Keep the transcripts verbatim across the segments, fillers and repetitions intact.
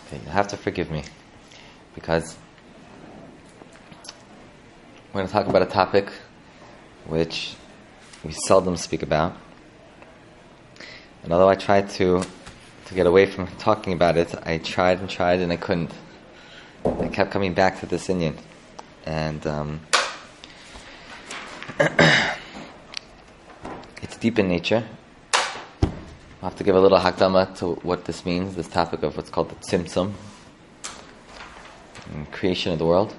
Okay, you have to forgive me, because we're going to talk about a topic which we seldom speak about. And although I tried to to get away from talking about it, I tried and tried and I couldn't. I kept coming back to this Indian. And um, it's deep in nature. I'll have to give a little hakdama to what this means, this topic of what's called the tzimtzum, creation of the world,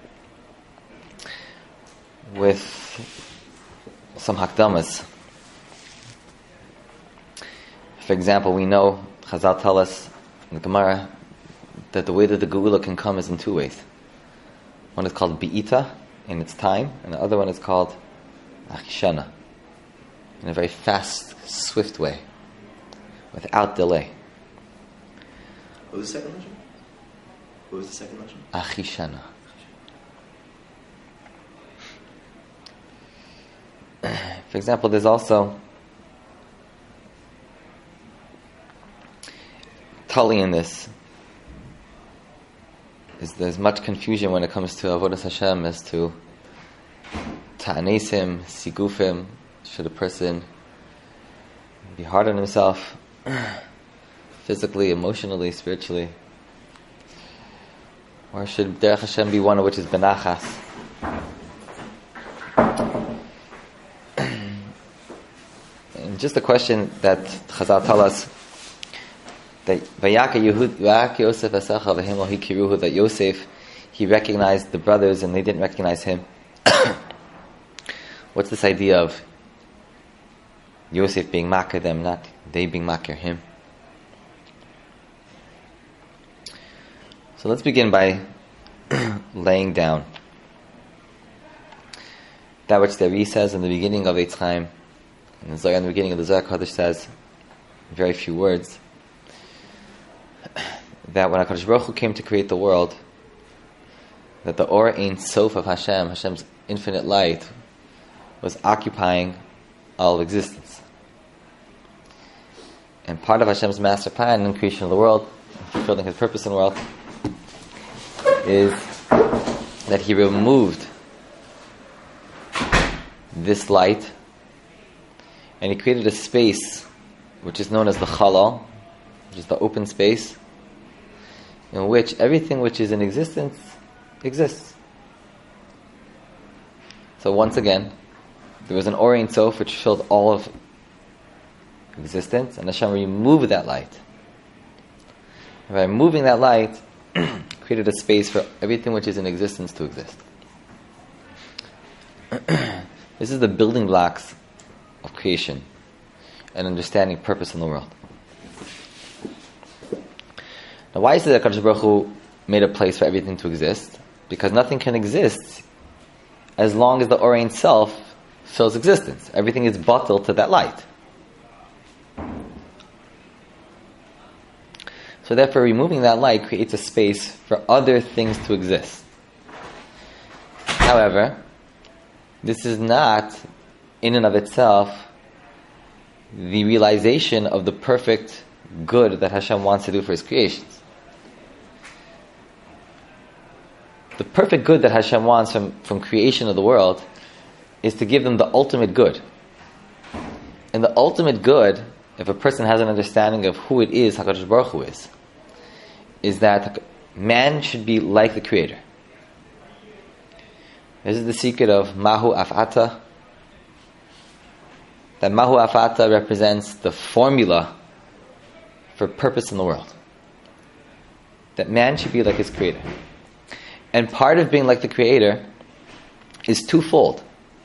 with some hakdamas. For example, we know, Chazal tell us in the Gemara, that the way that the Geula can come is in two ways. One is called Bi'ita, in its time, and the other one is called Achishana, in a very fast, swift way, without delay. What was the second legend? What was the second legend? Achishana. For example, there's also Tully in this. Is there's much confusion when it comes to Avodas Hashem as to Ta'anesim, Sigufim. Should a person be hard on himself, physically, emotionally, spiritually? Or should Derech Hashem be one which is Benachas? And just a question that Chazal tell us, that Vayaka Yosef Asacha v'him hikiruhu, that Yosef, he recognized the brothers and they didn't recognize him. What's this idea of Yosef being makir them, not they being makir him? So let's begin by laying down that which the Ri says in the beginning of Eitz Chaim, and the Zohar in the beginning of the Zohar Kodesh says, very few words, that when HaKadosh Baruch Hu came to create the world, that the Or Ein Sof of Hashem, Hashem's infinite light, was occupying all of existence. And part of Hashem's master plan in the creation of the world, fulfilling His purpose in the world, is that He removed this light and He created a space which is known as the Chalal, which is the open space, in which everything which is in existence exists. So once again, there was an Or Ein Sof which filled all of existence, and Hashem removed that light. And by removing that light, created a space for everything which is in existence to exist. This is the building blocks of creation and understanding purpose in the world. Now, why is it that HaKadosh Baruch Hu made a place for everything to exist? Because nothing can exist as long as the Or Ein Sof fills existence. Everything is bottled to that light. So therefore, removing that light creates a space for other things to exist. However, this is not, in and of itself, the realization of the perfect good that Hashem wants to do for His creations. The perfect good that Hashem wants from, from creation of the world is to give them the ultimate good. And the ultimate good, if a person has an understanding of who it is HaKadosh Baruch Hu is, is that man should be like the Creator. This is the secret of Mahu Af'ata. That Mahu Af'ata represents the formula for purpose in the world. That man should be like his Creator. And part of being like the Creator is twofold.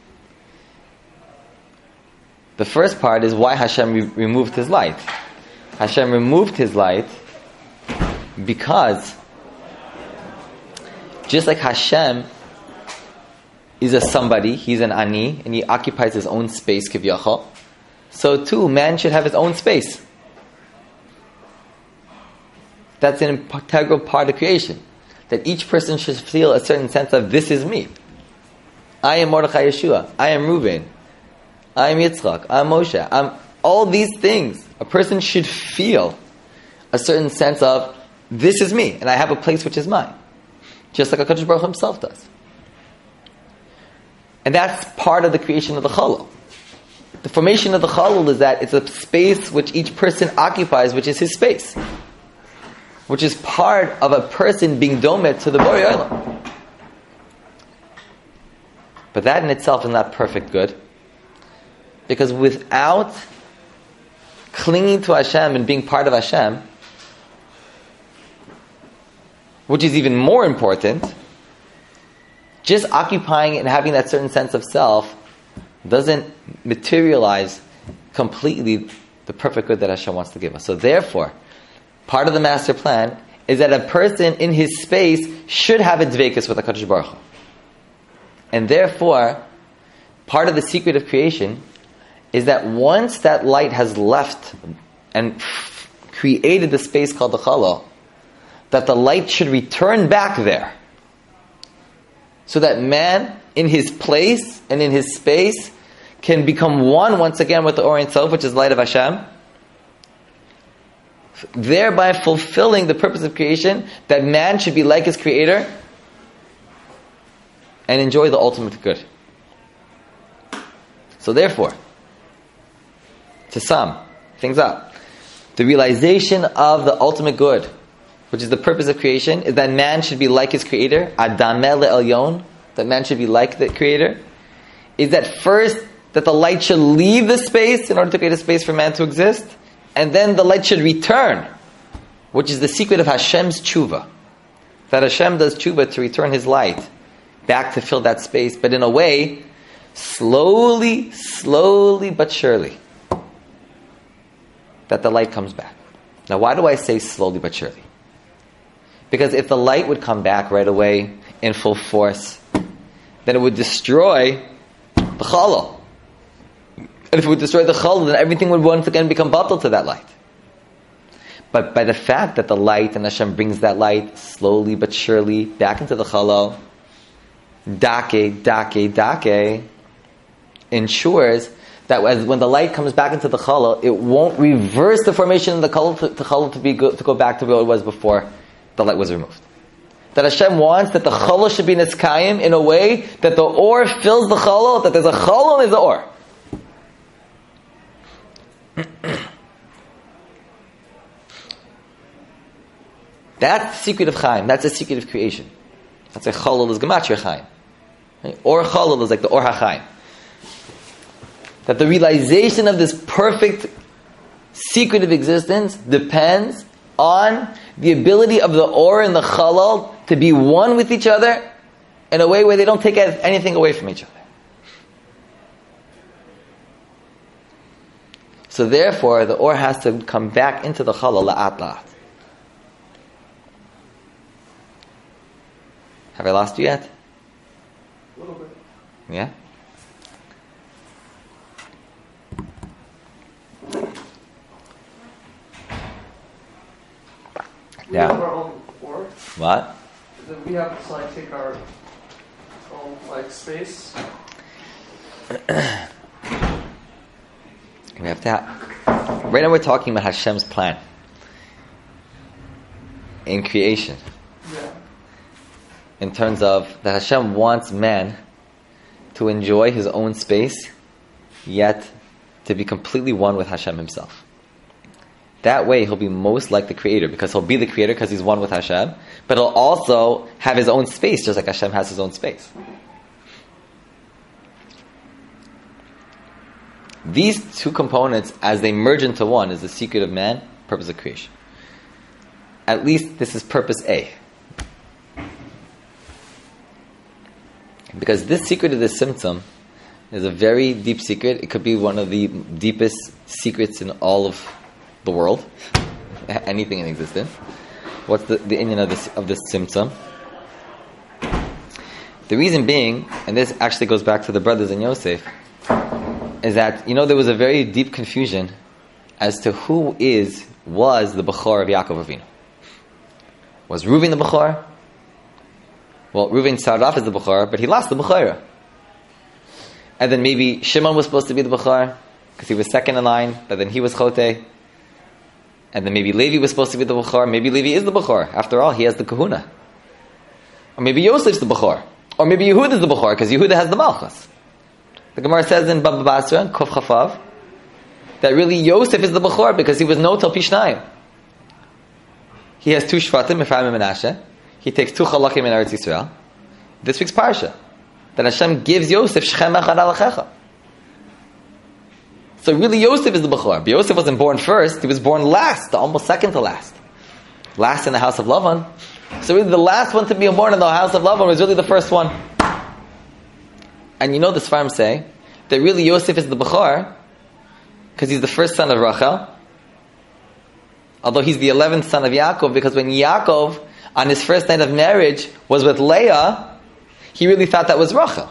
The first part is why Hashem re- removed His light. Hashem removed His light because just like Hashem is a somebody, He's an ani, and He occupies His own space, kivyachol, so too, man should have his own space. That's an integral part of creation. That each person should feel a certain sense of, this is me. I am Mordechai Yeshua. I am Reuben. I am Yitzchak. I am Moshe. I'm all these things. A person should feel a certain sense of, this is me, and I have a place which is mine. Just like HaKadosh Baruch Hu himself does. And that's part of the creation of the Chalal. The formation of the Chalal is that it's a space which each person occupies, which is his space. Which is part of a person being domed to the Borei Olam. But that in itself is not perfect good. Because without clinging to Hashem and being part of Hashem, which is even more important, just occupying it and having that certain sense of self doesn't materialize completely the perfect good that Hashem wants to give us. So therefore, part of the master plan is that a person in his space should have a dveikus with HaKadosh Baruch Hu. And therefore, part of the secret of creation is that once that light has left and created the space called the Chalal, that the light should return back there. So that man, in his place and in his space, can become one once again with the Or Ein Sof, which is light of Hashem, thereby fulfilling the purpose of creation, that man should be like his Creator and enjoy the ultimate good. So therefore, to sum things up, the realization of the ultimate good, which is the purpose of creation, is that man should be like his Creator, Adameh le'elyon, that man should be like the Creator, is that first, that the light should leave the space in order to create a space for man to exist, and then the light should return, which is the secret of Hashem's tshuva. That Hashem does tshuva to return His light back to fill that space, but in a way, slowly, slowly but surely, that the light comes back. Now why do I say slowly but surely? Because if the light would come back right away in full force, then it would destroy the Chalal. And if it would destroy the Chalal, then everything would once again become batal to that light. But by the fact that the light, and Hashem brings that light slowly but surely back into the Chalal, dake, dake, dake, ensures that as, when the light comes back into the Chalal, it won't reverse the formation of the Chalal to, to, Chalal to, be go, to go back to where it was before the light was removed. That Hashem wants that the Chalal should be niskayim in a way that the Or fills the Chalal, that there's a Chalal and there's an Or. That's the secret of Chaim. That's the secret of creation. That's why Chalal is Gematria Chaim. Right? Or Chalal is like the Or HaChaim. That the realization of this perfect secret of existence depends on the ability of the Or and the Chalal to be one with each other in a way where they don't take anything away from each other. So therefore, the Or has to come back into the Chalal la'at la'at. Have I lost you yet? A little bit. Yeah? We Yeah. have our own Or. What? Then we have to like take our own like space. We have to have, right now we're talking about Hashem's plan in creation. Yeah. In terms of that Hashem wants man to enjoy his own space, yet to be completely one with Hashem himself. That way he'll be most like the Creator, because he'll be the Creator because he's one with Hashem, but he'll also have his own space just like Hashem has his own space. These two components, as they merge into one, is the secret of man, purpose of creation. At least this is purpose A. Because this secret of the symptom is a very deep secret. It could be one of the deepest secrets in all of the world, anything in existence. What's the, the inyan of this, of this symptom? The reason being, and this actually goes back to the brothers in Yosef, is that, you know, there was a very deep confusion as to who is, was the Bechor of Yaakov Avinu. Was Reuven the Bechor? Well, Reuven started off as the Bechor, but he lost the Bechorah. And then maybe Shimon was supposed to be the Bechor, because he was second in line, but then he was Chotei. And then maybe Levi was supposed to be the Bechor. Maybe Levi is the Bechor. After all, he has the Kahuna. Or maybe Yosef's the Bechor. Or maybe Yehuda is the Bechor, because Yehuda has the Malchus. The Gemara says in Baba Basra, Kof Chafav, that really Yosef is the Bechor, because he was no Tel Pishnayim. He has two Shvatim, Ephraim and Menashe. He takes two Chalakim in Eretz Yisrael. This week's Parsha, that Hashem gives Yosef Shechem Echad Alachecha. So really Yosef is the Bechor. But Yosef wasn't born first, he was born last, almost second to last. Last in the house of Lavan. So really the last one to be born in the house of Lavan was really the first one. And you know the Sfarim say that really Yosef is the Bechor because he's the first son of Rachel. Although he's the eleventh son of Yaakov, because when Yaakov, on his first night of marriage, was with Leah, he really thought that was Rachel.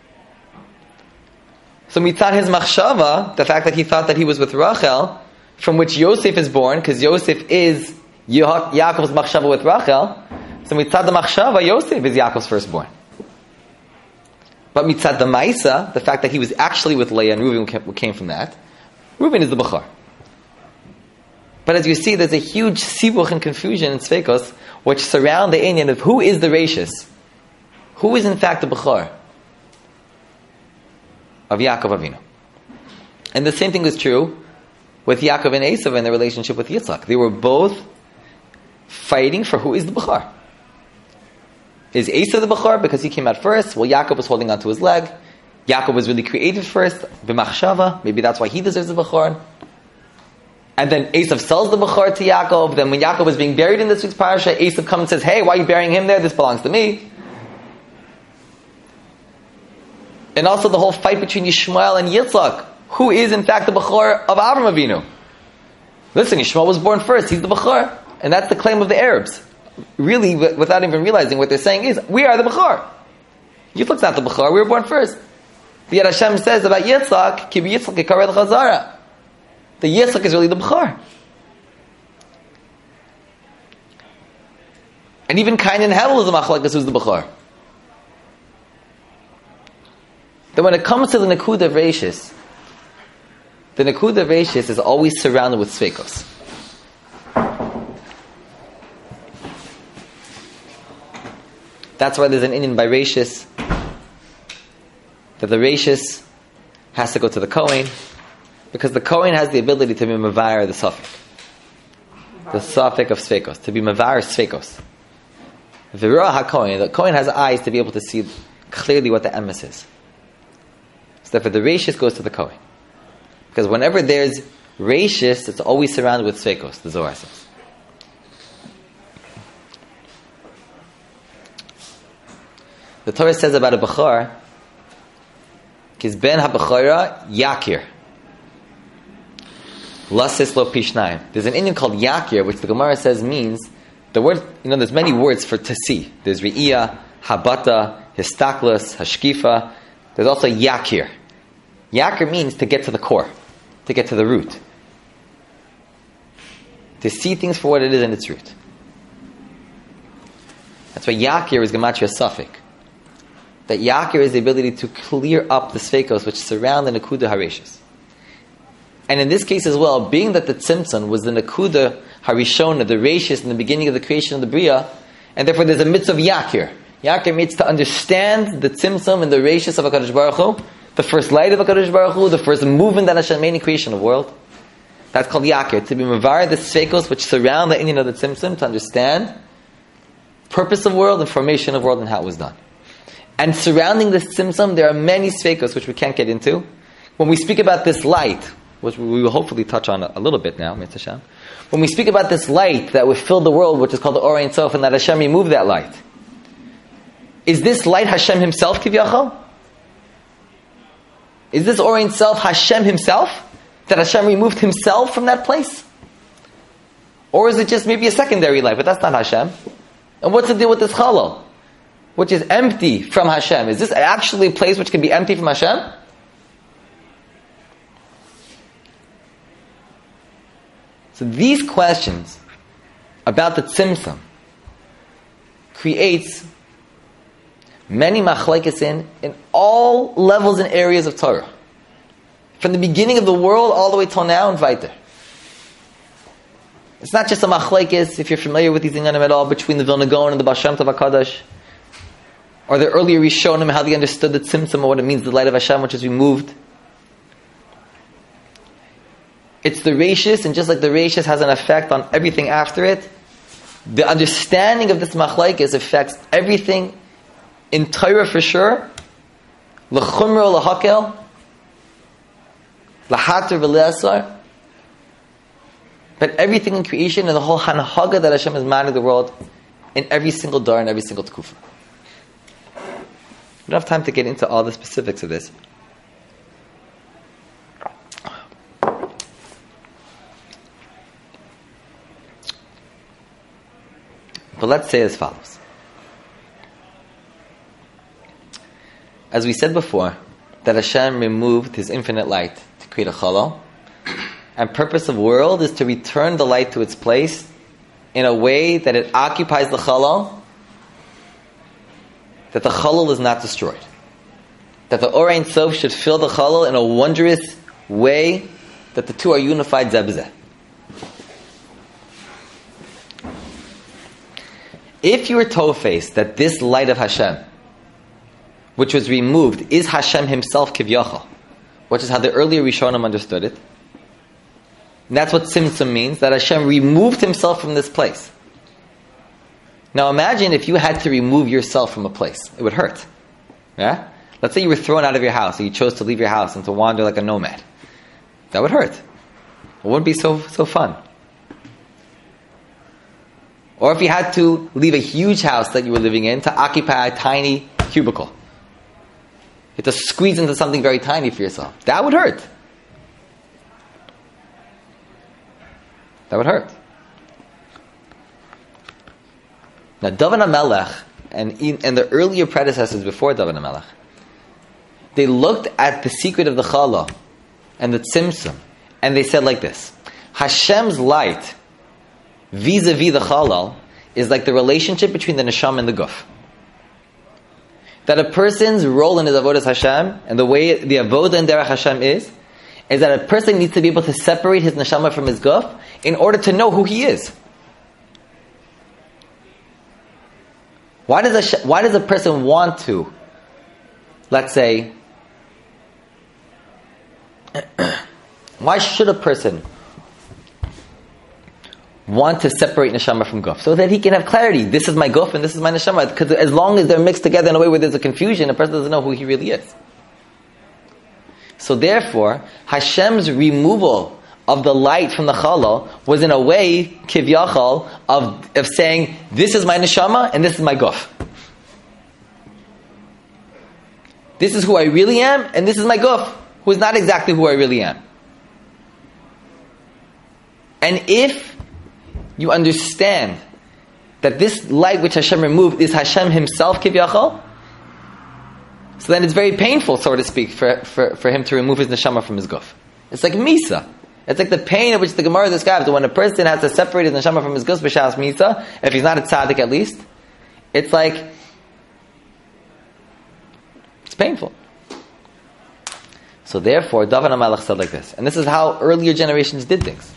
So mitzad his machshava, the fact that he thought that he was with Rachel, from which Yosef is born, because Yosef is Ya- Yaakov's machshava with Rachel, so mitzad the machshava, Yosef is Yaakov's firstborn. But mitzad the ma'isa, the fact that he was actually with Leah and Reuven came from that, Reuven is the Bechor. But as you see, there's a huge sibuch and confusion in Tzveikos, which surround the inyan of who is the Reishis. Who is in fact the Bechor of Yaakov Avinu. And the same thing was true with Yaakov and Esav and their relationship with Yitzchak. They were both fighting for who is the Bechor. Is Esav the Bechor because he came out first? Well, Yaakov was holding onto his leg. Yaakov was really created first. B'machshava, maybe that's why he deserves the Bechor. And then Esav sells the Bechor to Yaakov. Then when Yaakov was being buried in this week's parasha, Esav comes and says, hey, why are you burying him there? This belongs to me. And also the whole fight between Yishmael and Yitzchak. Who is in fact the Bechor of Avram Avinu? Listen, Yishmael was born first. He's the Bechor. And that's the claim of the Arabs. Really, without even realizing what they're saying is, we are the Bechor. Yitzchak's not the Bechor. We were born first. Yet Hashem says about Yitzchak, Ki b'Yitzchak yikareh l'chazara. The Yitzchak is really the Bechor. And even Cain and Hevel is a machlekes who's the Bechor. That when it comes to the Nakuda of Reishis, the Nakuda of Reishis is always surrounded with Sveikos. That's why there's an inyan by Reishis, that the Reishis has to go to the Kohen, because the Kohen has the ability to be Mavar the Safek. The Safek of Sveikos, to be Mavar Sveikos. V'ruah HaKohen, the Kohen has eyes to be able to see clearly what the emes is. So therefore the Reishis goes to the Kohen. Because whenever there's Reishis, it's always surrounded with Sveikos, the Zohar says. The Torah says about a Bechor, Kiz ben ha-Bechora Yakir. Lasis lo pishnayim. There's an inyan called Yakir, which the Gemara says means, the word, you know, there's many words for to see. There's Re'iyah, Habata, Histaklis, Hashkifa. There's also Yakir. Yakir means to get to the core, to get to the root. To see things for what it is in its root. That's why Yakir is Gematria Safek. That Yakir is the ability to clear up the Sveikos which surround the Nakuda Harishis. And in this case as well, being that the Tzimtzon was the Nakuda Harishona, the Reishis in the beginning of the creation of the Bria, and therefore there's a mitzvah of Yakir. Yakir means to understand the Tzimtzon and the Reishis of HaKadosh Baruch Hu, the first light of HaKadosh Baruch Hu, the first movement that Hashem made in creation of the world. That's called Yakir, to be Mavar the Sveikos which surround the inyan of the Tzimtzon, to understand purpose of world and formation of world and how it was done. And surrounding this Tzimtzum, there are many Sveikos which we can't get into. When we speak about this light, which we will hopefully touch on a little bit now, Mitzvah Hashem, when we speak about this light that would fill the world, which is called the Or Ein Sof, and that Hashem removed that light, is this light Hashem Himself, Kivyachol? Is this Or Ein Sof Hashem Himself? That Hashem removed Himself from that place? Or is it just maybe a secondary light, but that's not Hashem? And what's the deal with this Chalal, which is empty from Hashem? Is this actually a place which can be empty from Hashem? So these questions about the Tzimtzum creates many machlekes in, in all levels and areas of Torah. From the beginning of the world all the way till now and weiter. It's not just a machlekes, if you're familiar with these inyanim at all, between the Vilna Gaon and the Baal Shem Tov HaKadosh, or the earlier Rishonim, how they understood the tzimtzum, or what it means, the light of Hashem, which is removed. It's the reishis, and just like the reishis has an effect on everything after it, the understanding of this machlekes affects everything in Torah for sure, l'chumra l'hakel, l'hater v'le'asar, but everything in creation and the whole hanhaga that Hashem has managed the world in every single dar and every single tekufa. We don't have time to get into all the specifics of this. But let's say as follows. As we said before, that Hashem removed His infinite light to create a chalal, and purpose of world is to return the light to its place in a way that it occupies the chalal, that the chalal is not destroyed. That the Or Ein Sof should fill the chalal in a wondrous way that the two are unified zeh b'zeh. If you were tofes that this light of Hashem, which was removed, is Hashem Himself kivyachal, which is how the earlier Rishonim understood it, and that's what tzimtzum means, that Hashem removed Himself from this place. Now imagine if you had to remove yourself from a place. It would hurt. Yeah? Let's say you were thrown out of your house, or you chose to leave your house and to wander like a nomad. That would hurt. It wouldn't be so, so fun. Or if you had to leave a huge house that you were living in to occupy a tiny cubicle. You had to squeeze into something very tiny for yourself. That would hurt. That would hurt. Now, David HaMelech and, and the earlier predecessors before David HaMelech, they looked at the secret of the challah and the tzimtzum, and they said like this: Hashem's light vis-a-vis the chalal is like the relationship between the neshama and the guf. That a person's role in his avodas Hashem, and the way the avodah in derech Hashem is, is that a person needs to be able to separate his neshama from his guf in order to know who he is. Why does a, why does a person want to, let's say, why should a person want to separate neshama from guf? So that he can have clarity. This is my guf and this is my neshama. Because as long as they're mixed together in a way where there's a confusion, a person doesn't know who he really is. So therefore, Hashem's removal of the light from the challah was in a way kivyachal of, of saying, this is my neshama and this is my guf. This is who I really am and this is my guf, who is not exactly who I really am. And if you understand that this light which Hashem removed is Hashem Himself kivyachal, so then it's very painful, so to speak, for, for, for Him to remove His neshama from His guf. It's like misa. It's like the pain of which the Gemara describes, that when a person has to separate his neshama from his guf b'shas misa, if he's not a tzaddik at least, it's like, it's painful. So therefore, David HaMelech said like this, and this is how earlier generations did things.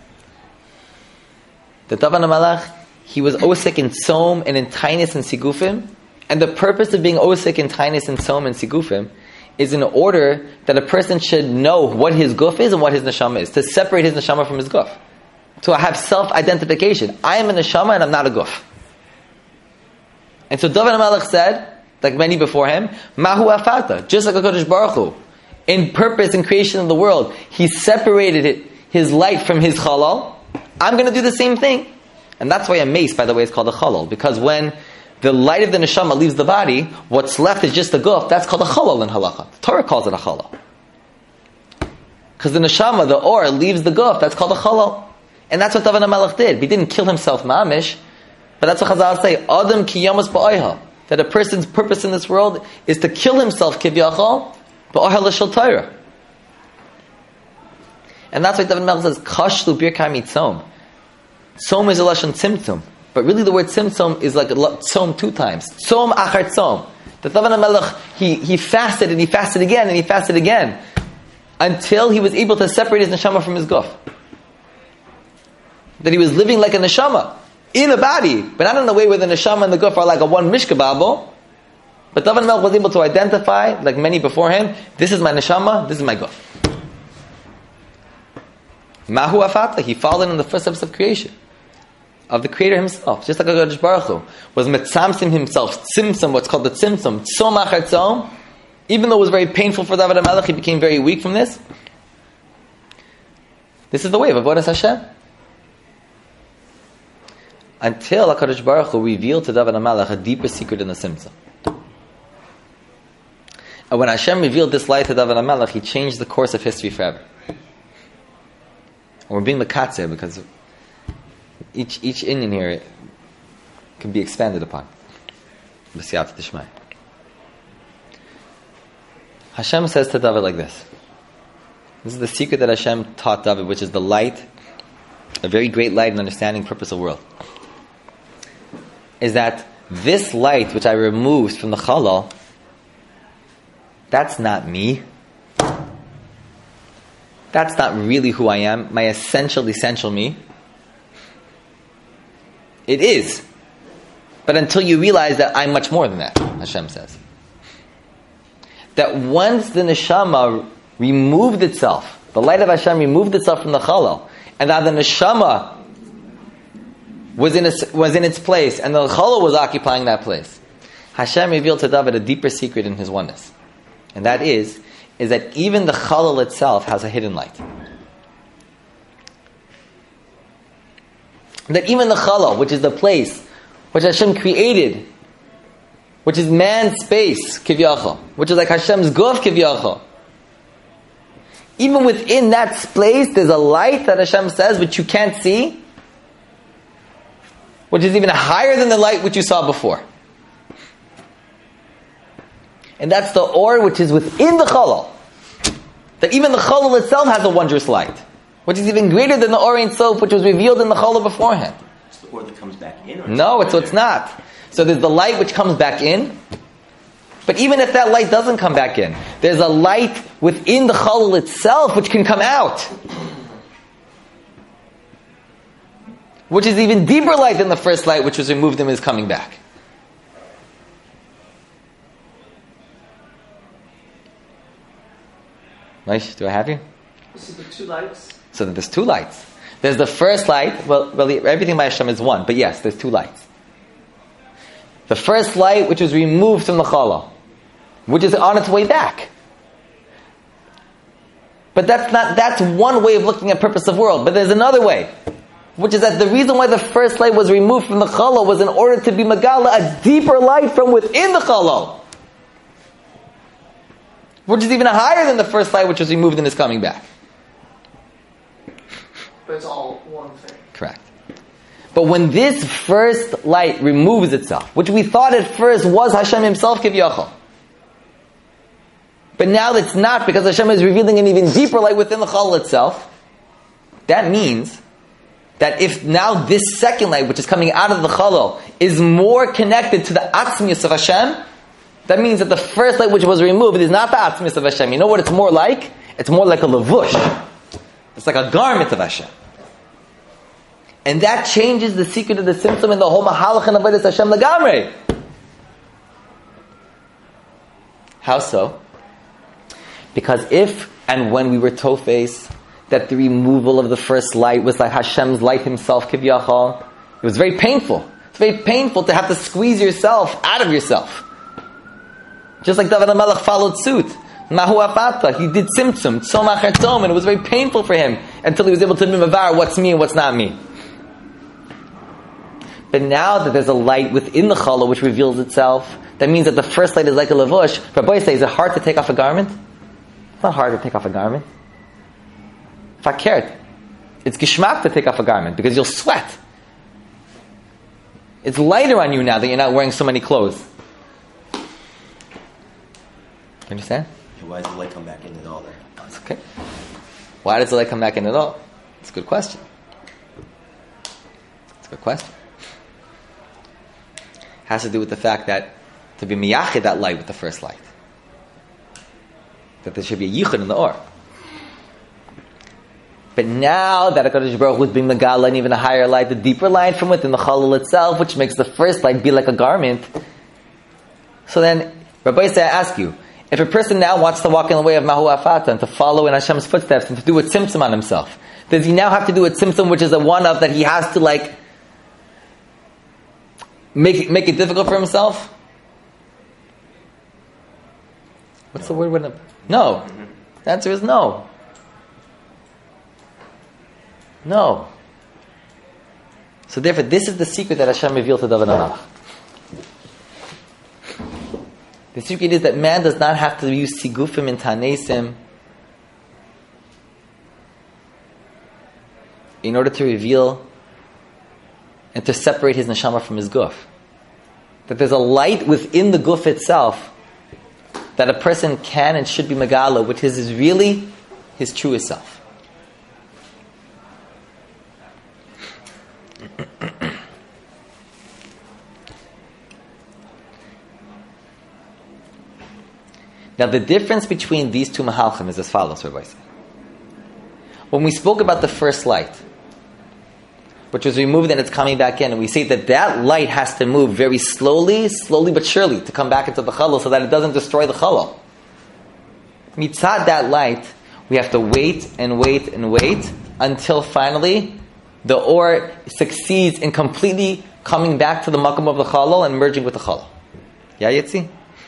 The David HaMelech, he was osik in tzom and in tainus and sigufim, and the purpose of being osik in tainus and tzom and sigufim is in order that a person should know what his guf is and what his neshama is, to separate his neshama from his guf, to have self-identification. I am a neshama and I'm not a guf. And so David HaMelech said, like many before him, Mahu afata, just like HaKadosh Baruch Hu, in purpose and creation of the world, He separated it, His light from His chalal. I'm going to do the same thing. And that's why a mace, by the way, is called a chalal, because when the light of the neshama leaves the body, what's left is just the guf. That's called a chalal in halacha. The Torah calls it a chalal. Because the neshama, the or, leaves the guf. That's called a chalal. And that's what David HaMelech did. He didn't kill himself mamish, but that's what Chazal say, Adam ki yamas ba'oiha. That a person's purpose in this world is to kill himself kivyachal ba'oiha l'shel Torah. And that's why David HaMelech says, Kashlu birkai mitzom. Tzom is a lashon tzimtzum. But really the word tzimtzum is like tzom two times. Tzom achar tzom. The David HaMelech, he, he fasted and he fasted again and he fasted again until he was able to separate his neshama from his guf. that he was living like a neshama in a body, but not in a way where the neshama and the guf are like a one mishkababo. But David Melech was able to identify, like many before him, this is my neshama, this is my guf. Mahu afata, he followed in the first steps of creation, of the Creator himself, just like HaKadosh Baruch Hu was metzamsim himself, tzimtzum, what's called the tzimtzum, tzom achar tzom. Even though it was very painful for David Melech, he became very weak from this. This is the way of avodas Hashem. Until HaKadosh Baruch Hu revealed to David Melech a deeper secret in the tzimtzum. And when Hashem revealed this light to David Melech, he changed the course of history forever. And we're being mekatzeh because each each Indian here can be expanded upon. B'siyat d'shmai. Hashem says to David like this. This is the secret that Hashem taught David, which is the light, a very great light in understanding purpose of the world. Is that this light which I removed from the chalal, that's not me. That's not really who I am, my essential, essential me. It is. But until you realize that I'm much more than that, Hashem says. That once the neshama removed itself, the light of Hashem removed itself from the chalal, and that the neshama was in, a, was in its place, and the chalal was occupying that place, Hashem revealed to David a deeper secret in his oneness. And that is, is that even the chalal itself has a hidden light. That even the chalal, which is the place which Hashem created, which is man's space, kivyachol, which is like Hashem's guf, kivyachol, even within that space, there's a light that Hashem says, which you can't see, which is even higher than the light which you saw before. And that's the or which is within the chalal. That even the chalal itself has a wondrous light, which is even greater than the or Ein Sof, which was revealed in the chalal beforehand. It's the or that comes back in? Or no, it's, so it's not. So there's the light which comes back in, but even if that light doesn't come back in, there's a light within the chalal itself which can come out, which is even deeper light than the first light which was removed and is coming back. Maish, do I have you? This is the two lights. So there's two lights. There's the first light. Well, well, everything by Hashem is one, but yes, there's two lights. The first light, which was removed from the chalal, which is on its way back. But that's not. That's one way of looking at purpose of world. But there's another way, which is that the reason why the first light was removed from the chalal was in order to be megala a deeper light from within the chalal, which is even higher than the first light which was removed and is coming back. But it's all one thing. Correct. But when this first light removes itself, which we thought at first was Hashem himself, kivyachol, but now it's not, because Hashem is revealing an even deeper light within the chalal itself, that means that if now this second light, which is coming out of the chalal, is more connected to the atzmius of Hashem, that means that the first light which was removed is not the atzmius of Hashem. You know what it's more like? It's more like a levush. It's like a garment of Hashem. And that changes the secret of the tzimtzum and the whole mahalach and avodas Hashem legamrei. How so? Because if and when we were tofes, that the removal of the first light was like Hashem's light himself, kivyachol, it was very painful. It's very painful to have to squeeze yourself out of yourself. Just like David HaMelech followed suit. Mahu apata, he did tzimtzum, tzom achar tzom, and it was very painful for him until he was able to mimavar what's me and what's not me. But now that there's a light within the challah which reveals itself, that means that the first light is like a levush. Rabbi says, is it hard to take off a garment? It's not hard to take off a garment. Fakert. It's gishmak to take off a garment because you'll sweat. It's lighter on you now that you're not wearing so many clothes. You understand? Why does the light come back in at all there? That's okay. Why does the light come back in at all? It's a good question. It's a good question. It has to do with the fact that to be miyachid that light with the first light. That there should be a yichud in the or. But now that HaKadosh Baruch Hu is being Megala and even a higher light, the deeper light from within the Chalal itself, which makes the first light be like a garment. So then, Rabbi say, I ask you, if a person now wants to walk in the way of Mahu Afata and to follow in Hashem's footsteps and to do a tzimtzum on himself, does he now have to do a tzimtzum which is a one of that he has to like make it, make it difficult for himself? What's the word? When it, no. The answer is no. No. So therefore, this is the secret that Hashem revealed to David HaMelech. The secret is that man does not have to use sigufim and tanesim in order to reveal and to separate his neshama from his guf. That there's a light within the guf itself that a person can and should be megala, which is, is really his truest self. Now the difference between these two mahalchim is as follows, Rabbi said. When we spoke about the first light, which was removed and it's coming back in, and we say that that light has to move very slowly, slowly but surely, to come back into the chalal so that it doesn't destroy the chalal. Mitzad that light, we have to wait and wait and wait until finally the or succeeds in completely coming back to the makom of the chalal and merging with the chalal. Yeah, Yitzi?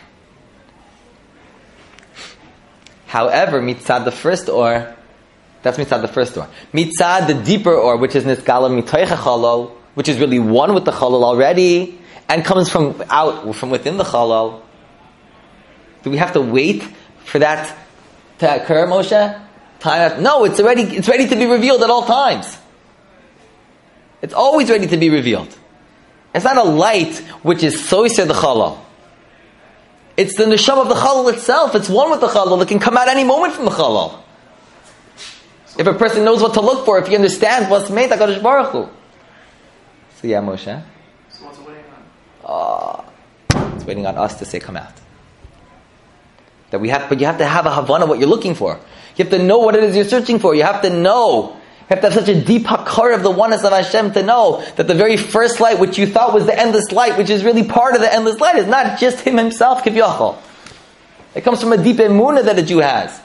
However, mitzad the first or, that's mitzad the first or. Mitzad the deeper or, which is nitzgala mitoich chalal, which is really one with the chalal already, and comes from out, from within the chalal. Do we have to wait for that to occur, Moshe? Time? No, it's already, it's ready to be revealed at all times. It's always ready to be revealed. It's not a light which is soiser the chalal. It's the neshama of the chalal itself. It's one with the chalal. It can come out any moment from the chalal. If a person knows what to look for, if he understands what's made, HaKadosh Baruch Hu. So yeah, Moshe. So what's it waiting on? Uh, it's waiting on us to say, come out. That we have, but you have to have a havana what you're looking for. You have to know what it is you're searching for. You have to know. You have to have such a deep hakar of the oneness of Hashem to know that the very first light, which you thought was the endless light, which is really part of the endless light, is not just Him Himself, Kivyachol. It comes from a deep emunah that a Jew has.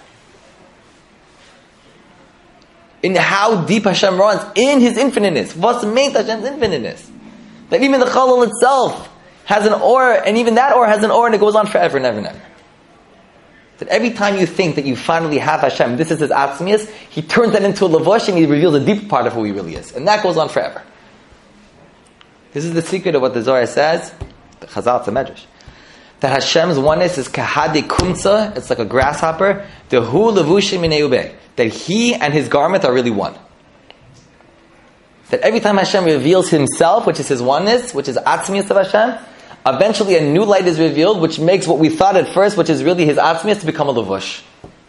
In how deep Hashem runs, in His infiniteness. What's made Hashem's infiniteness? That even the Chalal itself has an or, and even that or has an or, and it goes on forever and ever and ever. That every time you think that you finally have Hashem, this is His Atzmius, He turns that into a lavush and He reveals a deeper part of who He really is. And that goes on forever. This is the secret of what the Zohar says, the Chazal, it's a medrash. That Hashem's oneness is kahade kumsa, it's like a grasshopper, the hu levushim minei, that He and His garment are really one. That every time Hashem reveals Himself, which is His oneness, which is Atzmius of Hashem, eventually a new light is revealed, which makes what we thought at first, which is really His Atzmius, to become a levush.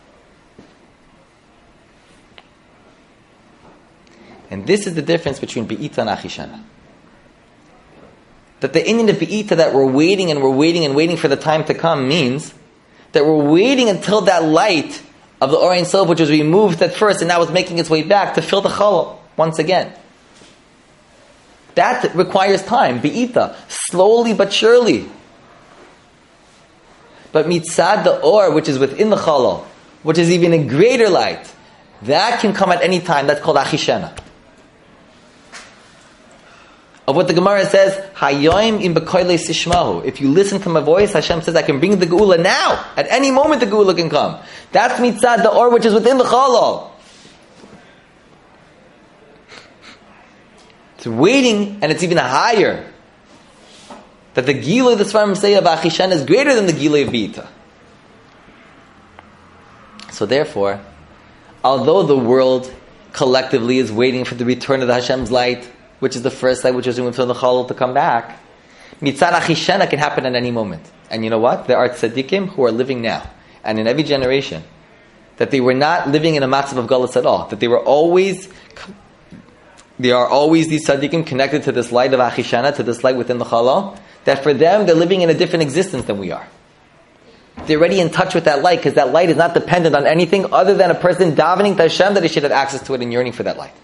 And this is the difference between Be'ita and Achishana. That the Indian of Be'ita, that we're waiting and we're waiting and waiting for the time to come, means that we're waiting until that light of the Or Ein Sof, which was removed at first and now is making its way back to fill the Chalal once again. That requires time, Be'ita, slowly but surely. But mitzad the Or, which is within the Chalal, which is even a greater light, that can come at any time. That's called Achishena. Of what the Gemara says, Hayoim im bekoyle sishmahu. If you listen to my voice, Hashem says, I can bring the Geula now. At any moment the Geula can come. That's mitzad the Or, which is within the Chalal. It's waiting, and it's even higher. That the Gilui, the Svarim say of Achishan, is greater than the Gilui of Be'ita. So therefore, although the world collectively is waiting for the return of the Hashem's light, which is the first light which is removed from the Chalal to come back, Mitzad Achishana can happen at any moment. And you know what? There are tzaddikim who are living now, and in every generation, that they were not living in a matzav of galus at all, that they were always... There are always these tzaddikim connected to this light of Achishana, to this light within the Chalal, that for them, they're living in a different existence than we are. They're already in touch with that light, because that light is not dependent on anything other than a person davening to Hashem that he should have access to it and yearning for that light.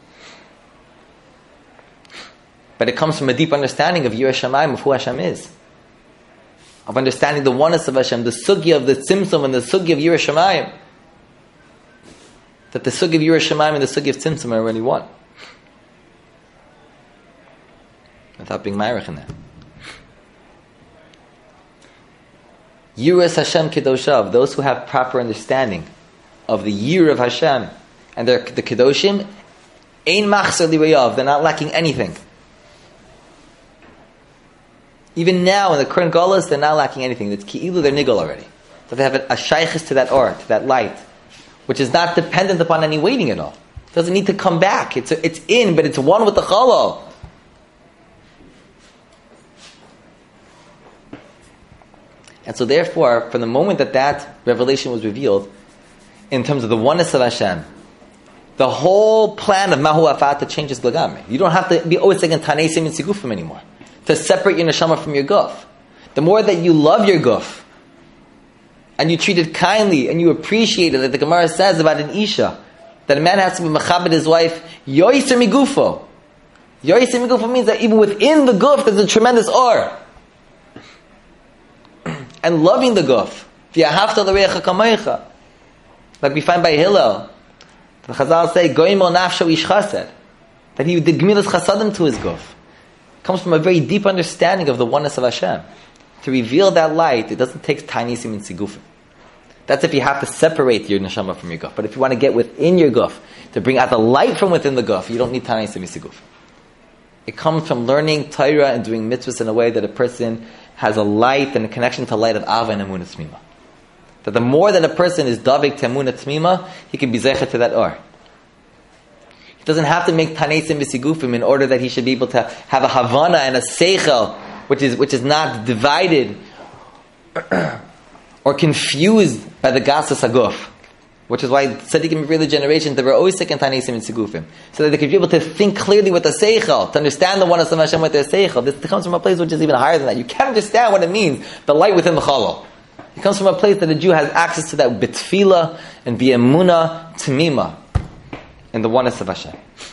But it comes from a deep understanding of Yireh Shamayim, of who Hashem is. Of understanding the oneness of Hashem, the sugya of the Tzimtzum and the sugya of Yireh Shamayim. That the sugya of Yireh Shamayim and the sugya of Tzimtzum are already one. Without being ma'arich in there. Yiras Hashem Kedoshav, those who have proper understanding of the year of Hashem and they're the Kedoshim, Ein Machzor Lirayav, they're not lacking anything. Even now in the current Golas, they're not lacking anything. It's Ki'ilu, they're Nigol already. So they have a, a shaykhis to that or, to that light, which is not dependent upon any waiting at all. It doesn't need to come back. It's a, it's in, but it's one with the Chalal. And so therefore, from the moment that that revelation was revealed, in terms of the oneness of Hashem, the whole plan of Mahu Afata changes Glagami. You don't have to be always saying Taneisim and Sigufim anymore, to separate your neshama from your guf. The more that you love your guf, and you treat it kindly, and you appreciate it, like the Gemara says about an Isha, that a man has to be Mechabed his wife, Yoiser Migufo. Yoiser Migufo means that even within the guf, there's a tremendous or. And loving the guf. Like we find by Hillel, the Chazal say, Goimel nafsho ish chased, that he did gemilas chasadim to his guf. It comes from a very deep understanding of the oneness of Hashem. To reveal that light, it doesn't take tiny sim and sigufim. That's if you have to separate your neshama from your guf. But if you want to get within your guf, to bring out the light from within the guf, you don't need tiny sim and sigufim. It comes from learning Torah and doing mitzvahs in a way that a person has a light and a connection to the light of Ava and Emunah Tmima. That the more that a person is davik to Emunah Tmima, he can be zecher to that or. He doesn't have to make Taneisim v'sigufim in order that he should be able to have a Havana and a Seichel, which is which is not divided or confused by the Gasas HaGuf. Which is why Tzaddikim of early generations, they were always sick in Taneisim and Sigufim. So that they could be able to think clearly with the Seichel, to understand the oneness of Hashem with their Seichel. This comes from a place which is even higher than that. You can't understand what it means, the light within the Chalal. It comes from a place that a Jew has access to that bitfila and bi'emuna tamima in the oneness of Hashem.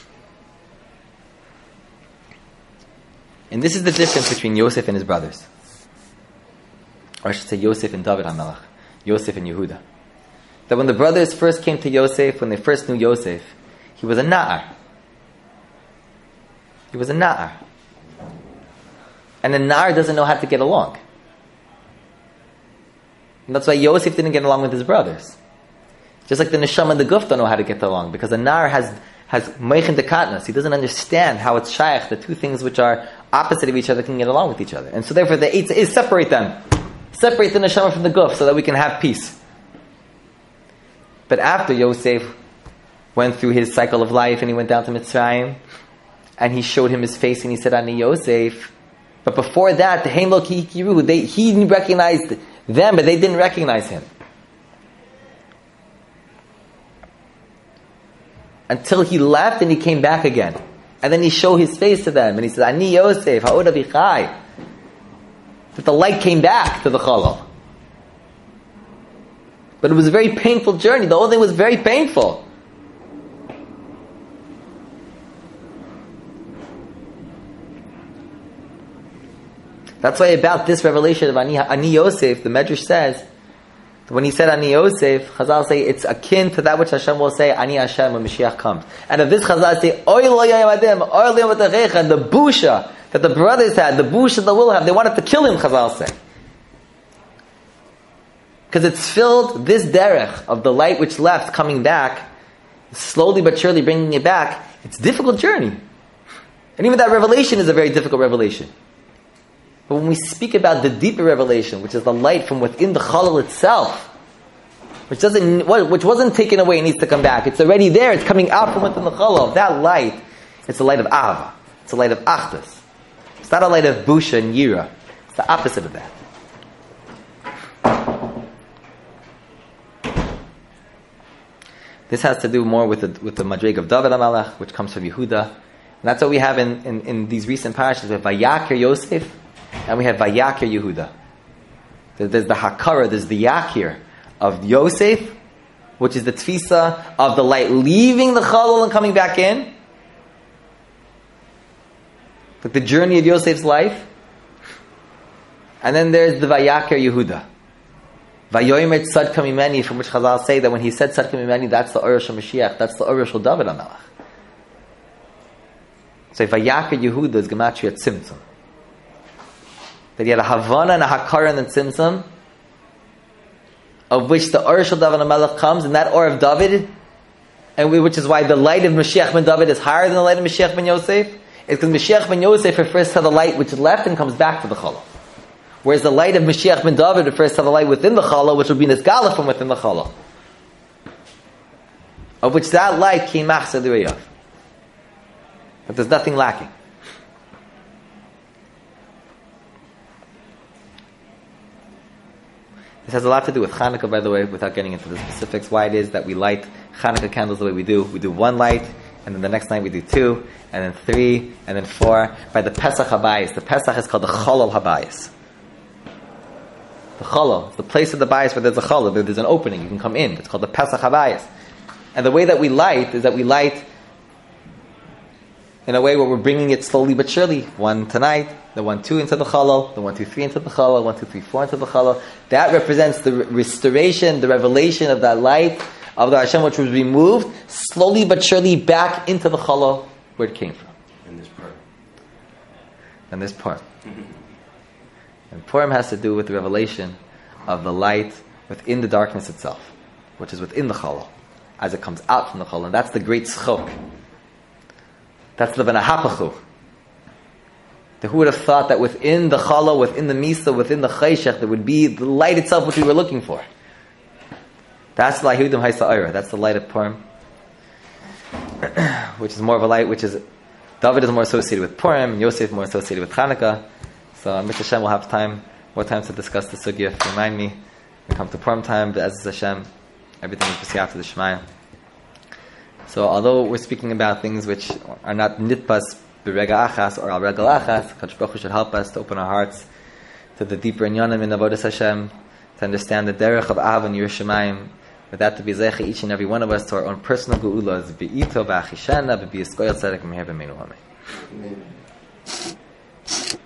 And this is the difference between Yosef and his brothers. Or I should say Yosef and David HaMelech. Yosef and Yehuda. That when the brothers first came to Yosef, when they first knew Yosef, he was a na'ar. He was a na'ar. And a na'ar doesn't know how to get along. And that's why Yosef didn't get along with his brothers. Just like the neshama and the guf don't know how to get along, because a na'ar has has meichin dekatnas. He doesn't understand how it's shaykh, the two things which are opposite of each other can get along with each other. And so therefore the eitzah is separate them. Separate the neshama from the guf so that we can have peace. But after Yosef went through his cycle of life and he went down to Mitzrayim and he showed him his face and he said, Ani Yosef. But before that, the Heim Lo Ki Hikiru, they he recognized them, but they didn't recognize him. Until he left and he came back again. And then he showed his face to them and he said, Ani Yosef, Ha'od Avichai. That the light came back to the Chalal. But it was a very painful journey. The whole thing was very painful. That's why about this revelation of Ani, Ani Yosef, the Medrash says, when he said Ani Yosef, Chazal say it's akin to that which Hashem will say, Ani Hashem, when Mashiach comes. And of this Chazal say, Oy lo yayadim, oy lo yamatechecha, and the busha that the brothers had, the busha that will have, they wanted to kill him, Chazal say. Because it's filled, this derech of the light which left coming back, slowly but surely bringing it back, it's a difficult journey. And even that revelation is a very difficult revelation. But when we speak about the deeper revelation, which is the light from within the Chalal itself, which doesn't, which wasn't taken away and needs to come back, it's already there, it's coming out from within the Chalal, that light, it's a light of Ahava, it's a light of Achdus. It's not a light of Busha and Yira. It's the opposite of that. This has to do more with the with the Madrig of David HaMelech, which comes from Yehuda. And that's what we have in, in, in these recent parashas. We have Vayaker Yosef, and we have Vayaker Yehuda. There's the Hakara, there's the Yakir of Yosef, which is the Tfisa of the light leaving the Chalal and coming back in. Like the journey of Yosef's life. And then there's the Vayakir Yehuda. Vayoyim et Tzadka Mimeni, from which Chazal say that when he said Tzadka Mimeni, that's the Urish of Mashiach, that's the Urish of David HaMelech. So Vayakir Yehuda is Gematria Tzimtzum. That he had a Havana and a Hakara and a Tzimtzum, of which the Urish of David HaMelech comes, and that Or of David, and we, which is why the light of Mashiach ben David is higher than the light of Mashiach ben Yosef, is because Mashiach ben Yosef refers to the light which is left and comes back to the Challah. Whereas the light of Mashiach ben David refers to the light within the Challah, which will be Nizgala from within the Challah. Of which that light came Machsa D'Reyav. But there's nothing lacking. This has a lot to do with Hanukkah, by the way, without getting into the specifics, why it is that we light Hanukkah candles the way we do. We do one light, and then the next night we do two, and then three, and then four. By the Pesach Habayis. The Pesach is called the Cholol Habayis. The Cholol, the place of the Bayis where there's a Cholol, where there's an opening, you can come in. It's called the Pesach Habayis. And the way that we light is that we light in a way where we're bringing it slowly but surely. One tonight, the one two into the Chalal, the one two three into the Chalal, one two three four into the Chalal. That represents the re- restoration, the revelation of that light of the Hashem which was removed slowly but surely back into the Chalal where it came from. And this part. And this part. And Purim has to do with the revelation of the light within the darkness itself, which is within the Chalal, as it comes out from the Chalal. And that's the great Tzchok. That's the V'nahapachu. Who would have thought that within the Challah, within the Misa, within the Chayshech, there would be the light itself which we were looking for. That's the Lahidim Haisa'ira. That's the light of Purim. Which is more of a light, which is, David is more associated with Purim, and Yosef more associated with Chanukah. So, Mitzvah Hashem will have time, more time to discuss the Sugya. Remind me, we come to Purim time, but as Hashem, everything is B'siyat to the Shemaya. So, although we're speaking about things which are not nitpas b'rega achas or al regal achas, Kadosh Baruch Hu should help us to open our hearts to the deeper inyanim in Avodas Hashem, to understand the derech of Av and Yerushalayim, with that to be zecha each and every one of us to our own personal geulas, be'ito ba'achishana, be'bi'eskoyel tzedek meher b'meinu amen.